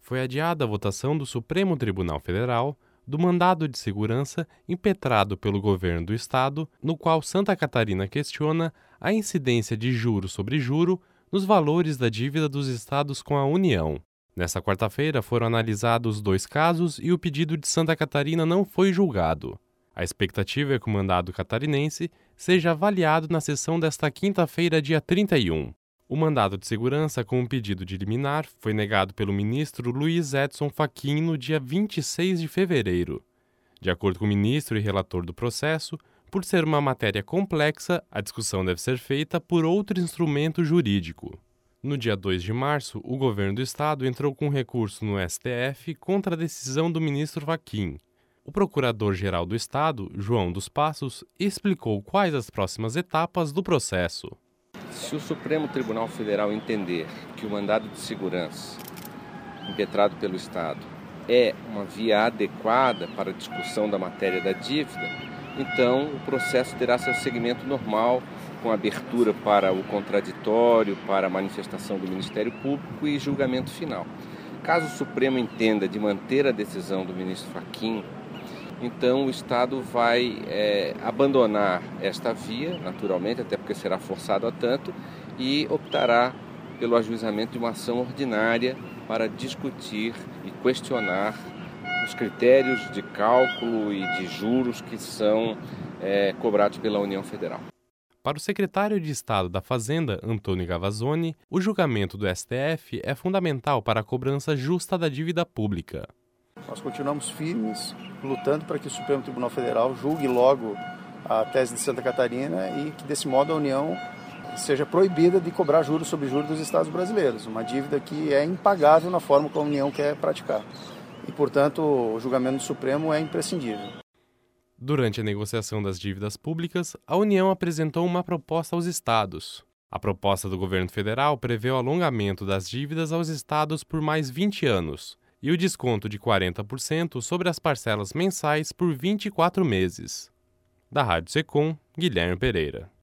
foi adiada a votação do Supremo Tribunal Federal do mandado de segurança impetrado pelo governo do estado, no qual Santa Catarina questiona a incidência de juro sobre juro nos valores da dívida dos estados com a União. Nesta quarta-feira foram analisados 2 casos e o pedido de Santa Catarina não foi julgado. A expectativa é que o mandado catarinense seja avaliado na sessão desta quinta-feira, dia 31. O mandado de segurança com o pedido de liminar foi negado pelo ministro Luiz Edson Fachin no dia 26 de fevereiro. De acordo com o ministro e relator do processo, por ser uma matéria complexa, a discussão deve ser feita por outro instrumento jurídico. No dia 2 de março, o governo do estado entrou com recurso no STF contra a decisão do ministro Fachin. O procurador-geral do estado, João dos Passos, explicou quais as próximas etapas do processo. Se o Supremo Tribunal Federal entender que o mandado de segurança impetrado pelo Estado é uma via adequada para a discussão da matéria da dívida, então o processo terá seu segmento normal, com abertura para o contraditório, para a manifestação do Ministério Público e julgamento final. Caso o Supremo entenda de manter a decisão do ministro Fachin, então o Estado vai abandonar esta via, naturalmente, até porque será forçado a tanto, e optará pelo ajuizamento de uma ação ordinária para discutir e questionar os critérios de cálculo e de juros que são cobrados pela União Federal. Para o secretário de Estado da Fazenda, Antônio Gavazzoni, o julgamento do STF é fundamental para a cobrança justa da dívida pública. Nós continuamos firmes, lutando para que o Supremo Tribunal Federal julgue logo a tese de Santa Catarina e que, desse modo, a União seja proibida de cobrar juros sobre juros dos estados brasileiros, uma dívida que é impagável na forma como a União quer praticar. E, portanto, o julgamento do Supremo é imprescindível. Durante a negociação das dívidas públicas, a União apresentou uma proposta aos estados. A proposta do governo federal prevê o alongamento das dívidas aos estados por mais 20 anos e o desconto de 40% sobre as parcelas mensais por 24 meses. Da Rádio Secom, Guilherme Pereira.